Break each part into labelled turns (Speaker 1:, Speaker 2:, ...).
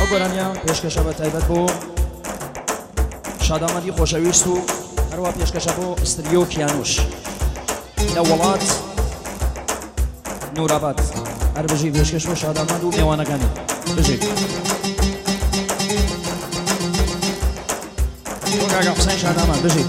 Speaker 1: گۆرانیان پێشکەشە بە تایبەت بۆ شادامەندی خۆشەویست و هەروە پێشکەشە بۆ ستریۆ کیانوش لە وڵات نوراباد هەر بژی پێشکەش بۆ شادامەند و میوانەکانی بژی بۆ کاکا حوسێن شادامەند بژی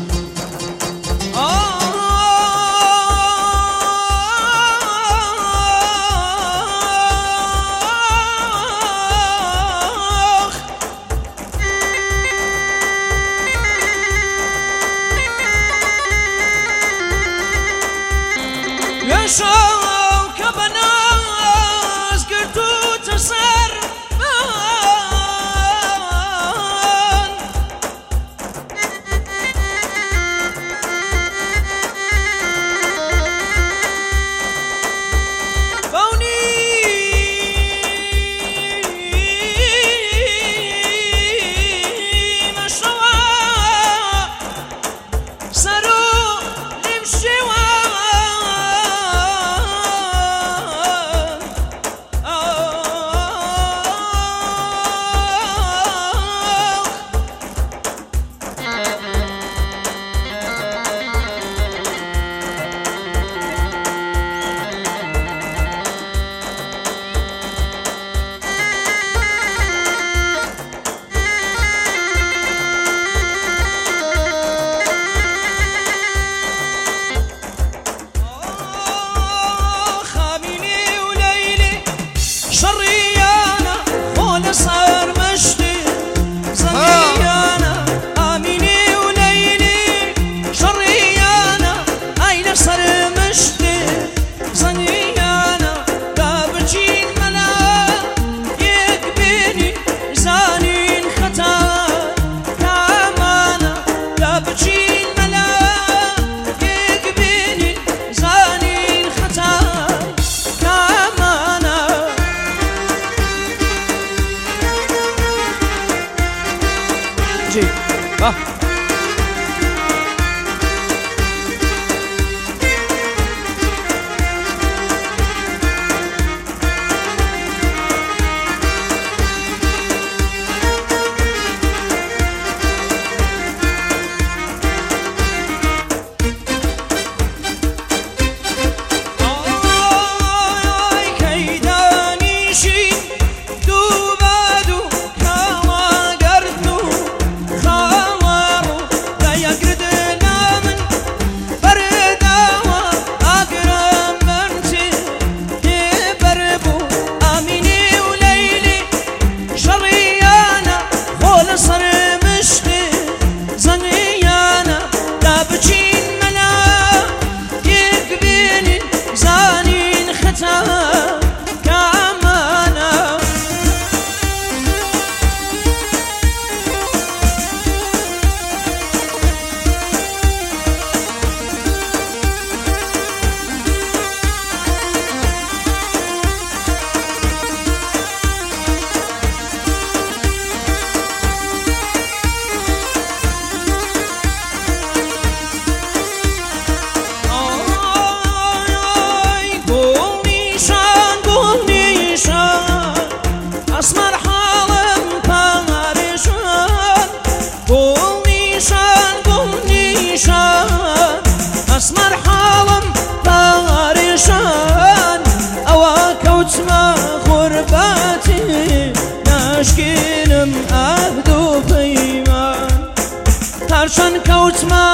Speaker 2: هرچند کوتما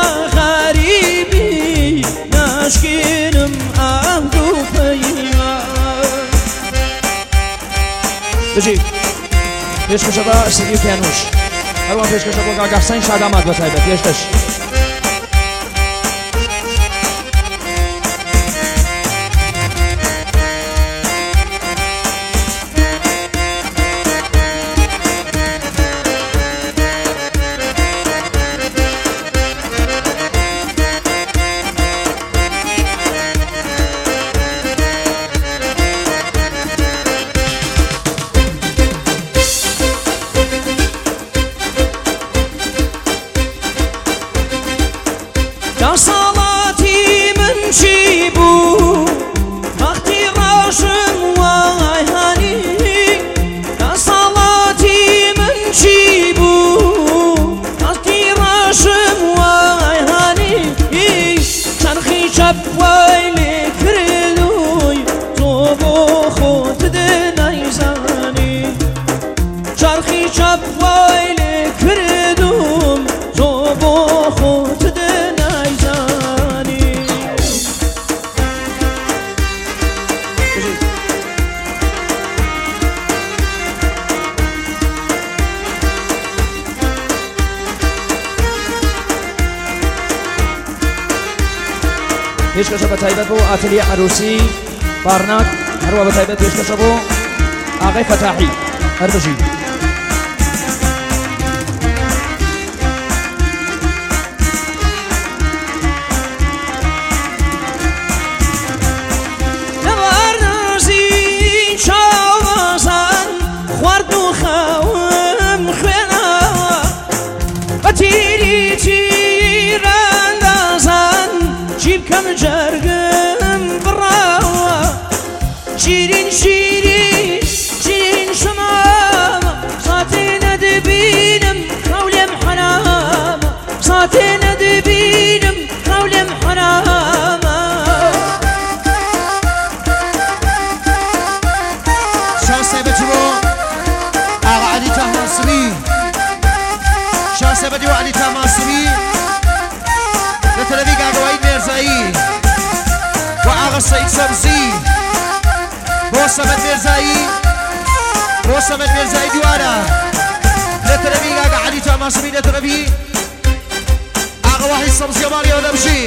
Speaker 2: غریبی نشکینم عهد و پیمان
Speaker 1: بجی پیشکش با استریو کیانوش هەروە پیشکش بۆ کاکا حوسێن شادامەند بە تایبەت پێشکەش پێشکەشە بە تایبەت بۆ ئاتلیە عروسی بارناک هەروە بە تایبەت پێشکەشە بۆ ئاغای فەتاحی هەربژی
Speaker 2: كم جرقم براوة شيرين شيرين شيرين شمامة صاتين دبينم خولم حنامة صاتين دبينم خولم حنامة
Speaker 3: شاسة بجرو آغا علي تاماسبي شاسة بديو علي تاماسبي لتلبيق عقوائد ميرزائي وعاغ السيد سمسي بوسمت ميرزائي بوسمت ميرزائي ديوانا لتلبيق عقا علي تاماسبي لتلبيق عقوائد سمسي وماريو نمشي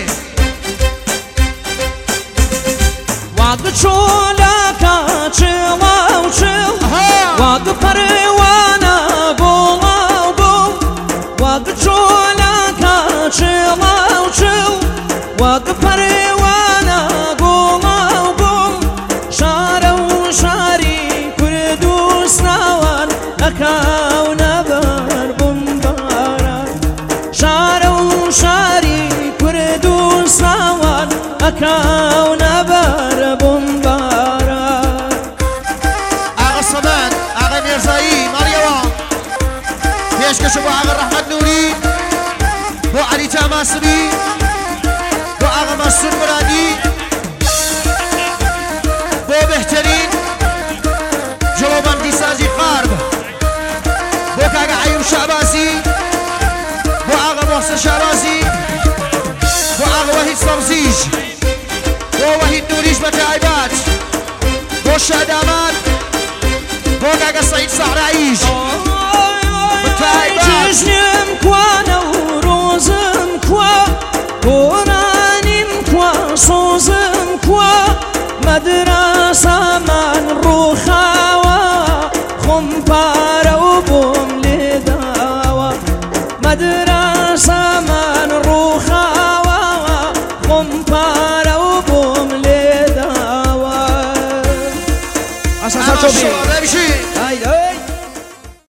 Speaker 2: وعد شولاكا چلاو چل وعد پروانا بولاو بول وعد شولاكا چلاو چل وعد پروانا بولاو بول شارو شاری کردوستان اکاو نبر بمباران شارو شاری کردوستان اکاو نبر بمباران
Speaker 3: آغا الصمان آغا ميرزائي ماريو بيشكشوا بو آغا الرحمن نوري بو علي تاماسبي بو آغا مسعود مرادي بو بهترين جلو بندي سازي قارب بو كاغا عيون شعبازي بو آغا محسن شعبازي بو آغا وحيد صمزيج بو وحيد نوريج بتعيبات بو شادامات بو كاغا سعيد صحرائيج
Speaker 2: جشنم كوانا وروزم كوا قرانم كوا صوزم كوا مدرسة من روخاوا خمبارا وبوم لداوا مدرسة من روخاوا خمبارا وبوم لداوا
Speaker 1: أساسا